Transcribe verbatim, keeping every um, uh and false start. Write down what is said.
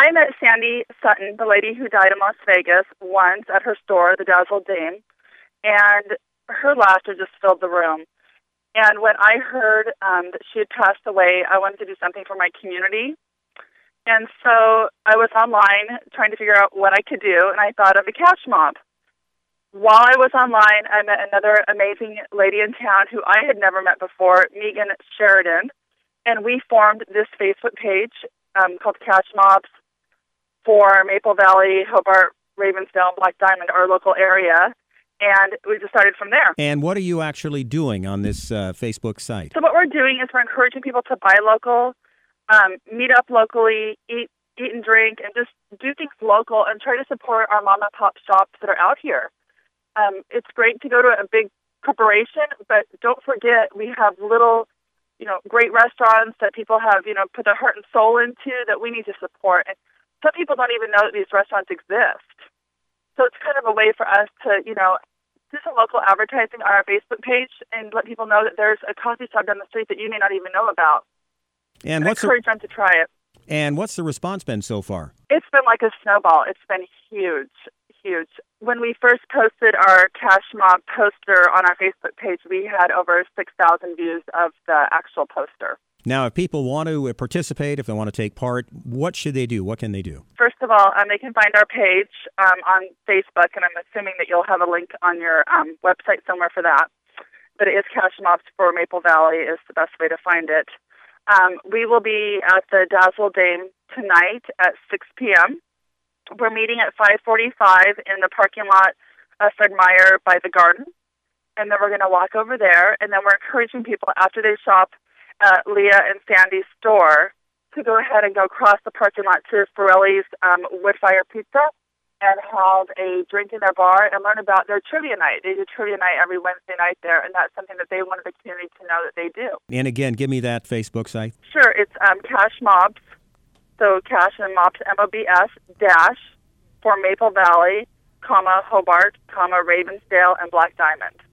I met Sandy Sutton, the lady who died in Las Vegas, once at her store, the Dazzle Dame, and her laughter just filled the room. And when I heard um, that she had passed away, I wanted to do something for my community. And so I was online trying to figure out what I could do, and I thought of a cash mob. While I was online, I met another amazing lady in town who I had never met before, Megan Sheridan, and we formed this Facebook page um, called Cash Mobs for Maple Valley, Hobart, Ravensdale, Black Diamond, our local area. And we just started from there. And what are you actually doing on this uh, Facebook site? So what we're doing is we're encouraging people to buy local, um, meet up locally, eat eat and drink, and just do things local and try to support our mom and pop shops that are out here. Um, it's great to go to a big corporation, but don't forget we have little, you know, great restaurants that people have, you know, put their heart and soul into that we need to support. And some people don't even know that these restaurants exist. So it's kind of a way for us to, you know, do some local advertising on our Facebook page and let people know that there's a coffee shop down the street that you may not even know about. And, and what's encourage the, them to try it. And what's the response been so far? It's been like a snowball. It's been huge, huge. When we first posted our Cash Mob poster on our Facebook page, we had over six thousand views of the actual poster. Now, if people want to participate, if they want to take part, what should they do? What can they do? First of all, um, they can find our page um, on Facebook, and I'm assuming that you'll have a link on your um, website somewhere for that. But it is Cash Mobs for Maple Valley is the best way to find it. Um, we will be at the Dazzle Dame tonight at six p.m. We're meeting at five forty-five in the parking lot of Fred Meyer by the Garden, and then we're going to walk over there, and then we're encouraging people after they shop at Leah and Sandy's store to go ahead and go across the parking lot to Forelli's um, Woodfire Pizza and have a drink in their bar and learn about their trivia night. They do trivia night every Wednesday night there, and that's something that they wanted the community to know that they do. And again, give me that Facebook site. Sure, it's um, Cash Mobs, so Cash and Mobs, M O B S, dash, for Maple Valley, comma, Hobart, comma, Ravensdale, and Black Diamond.